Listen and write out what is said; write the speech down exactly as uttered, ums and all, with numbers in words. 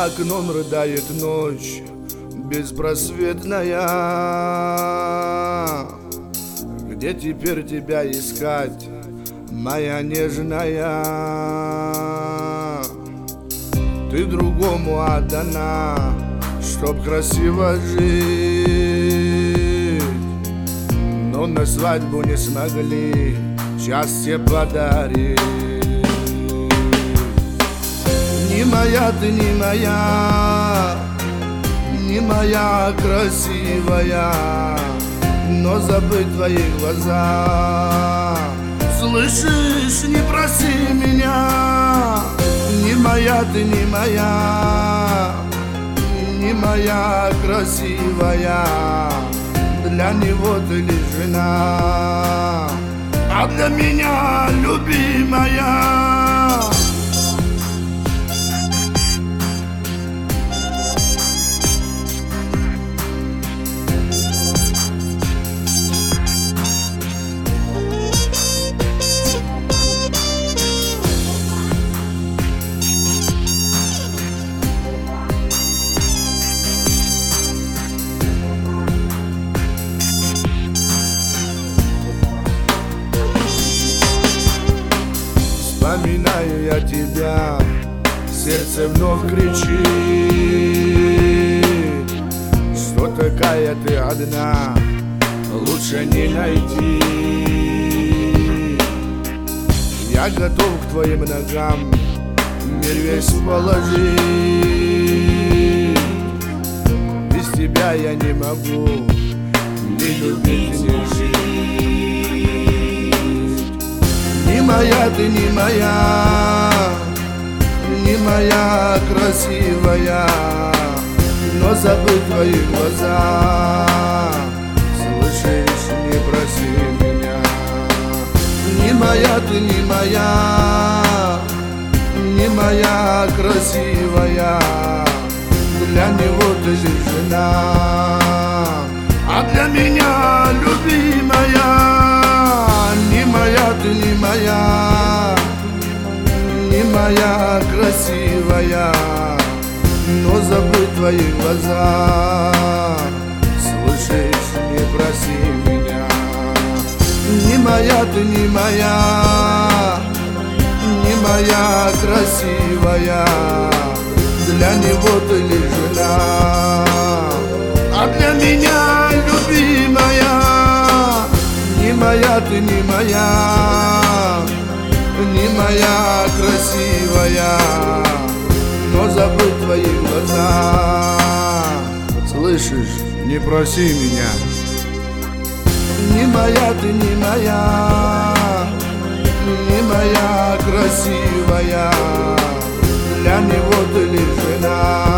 За окном рыдает ночь беспросветная. Где теперь тебя искать, моя нежная? Ты другому отдана, чтоб красиво жить, но на свадьбу не смогли счастье подарить. Не моя ты, не моя, не моя красивая, но забыть твои глаза. Слышишь, не проси меня. Не моя ты, не моя, не моя красивая, для него ты лишь жена, а для меня любимая. Вспоминаю я тебя, сердце вновь кричит, что такая ты одна, лучше не найти. Я готов к твоим ногам мир весь положить. Без тебя я не могу ни любить, ни жить. Не моя ты, не моя, не моя красивая, но забыть твои глаза. Слышишь, не проси меня. Не моя ты, не моя, не моя красивая, для него ты лишь жена, а для меня любимая. Не моя ты, не моя, не моя красивая, но забыть твои глаза. Слышишь, не проси меня. Не моя ты, не моя, не моя красивая, для него ты лишь жена, а для меня любимая. Не моя ты, не моя, не моя красивая, но забыть твои глаза. Слышишь, не проси меня. Не моя ты, не моя, не моя красивая, для него ты лишь жена,